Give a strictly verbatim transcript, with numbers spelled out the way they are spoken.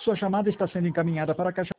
Sua chamada está sendo encaminhada para a caixa